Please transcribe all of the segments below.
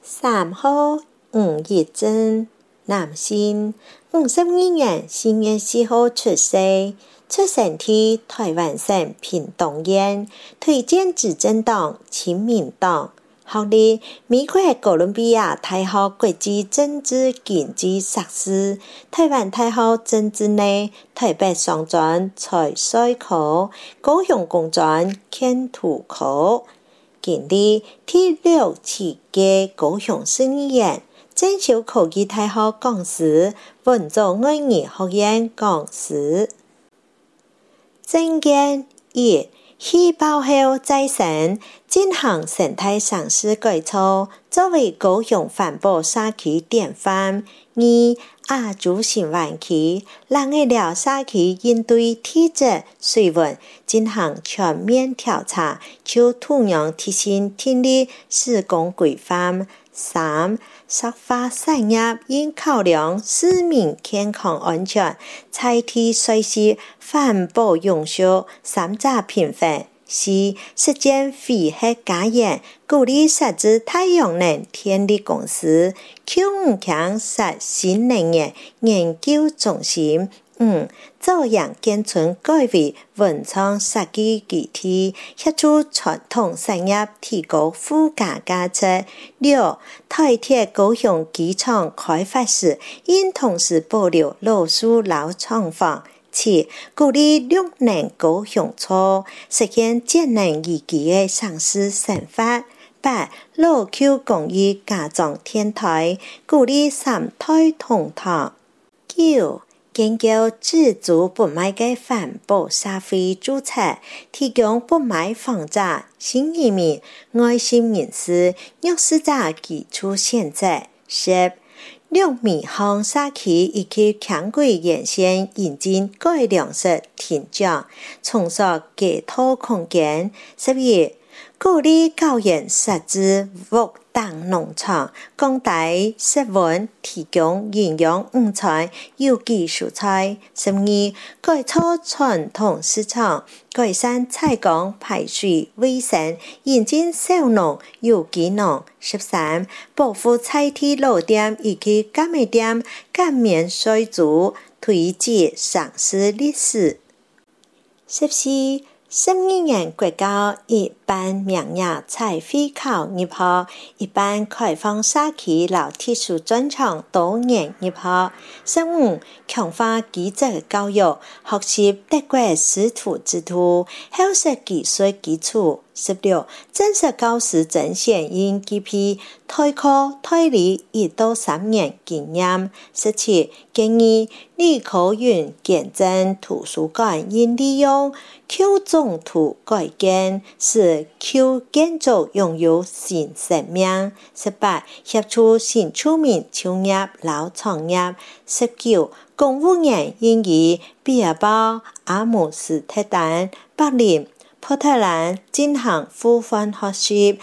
3號吳業珍，男性，52年4月4號出世，出生地台灣省屏東縣，推薦執政黨親民黨，學歷美國哥倫比亞大學國際政治經濟碩士，台灣大學政治類，台北商專財稅科，高雄工專建圖科。經歷第6屆高雄市議員，正修科技大學講師，文藻外語學院講師。政見1，氣候後再生，進行生態城市改造，作為高雄環保社區典範。2，亞洲新灣區，讓月寮社區應對地質、水文進行全面調查，就土壤提升電力施工規範。3，石化產業應考量市民健康安全，採取隨時環保永續3者平衡。4，實踐非核家園，鼓勵設置太陽能電力公司，Q5強設新能源研究中心。5，朝陽建村改為文創設計基地，協助傳統產業提高附加價值。6，台鐵高雄機場開發時，應同時保留老樹老廠房。7，鼓勵綠能高雄錯，實現節能宜居的城市生活。8，老舊公寓加裝天台，鼓勵3代同堂。9，建構自主不賣的環保社會住宅，提供不賣房者、新移民、外省人士、弱勢者基礎選擇。10，綠美巷社區以及輕軌沿線引進改良式停車，重塑街頭空間。11，鼓勵校園設置活動農場，降低食溫，提供營養午餐、有機蔬菜。12，改造傳統市場，改善採光、排水、衛生，引進小農、有機農。13，保護在地老店以及咖啡店，減免稅租，推廣城市歷史。14，12年國教一般名額採會考入學，一般開放社區和特殊專長多元入學。15，強化基礎教育，學習德國師徒制度，厚實技術基礎。16，正式教師甄選應具備代課代理1到3年經驗。17，建議立考院檢證圖書館應利用舊總圖改建，使舊建築擁有新生命。18，協助新住民就業和創業。19，公務員應以畢業包、阿姆斯特丹、柏林、波特蘭進行互換學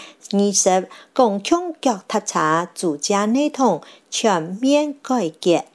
習。20，共享腳踏車租借系統全面改革。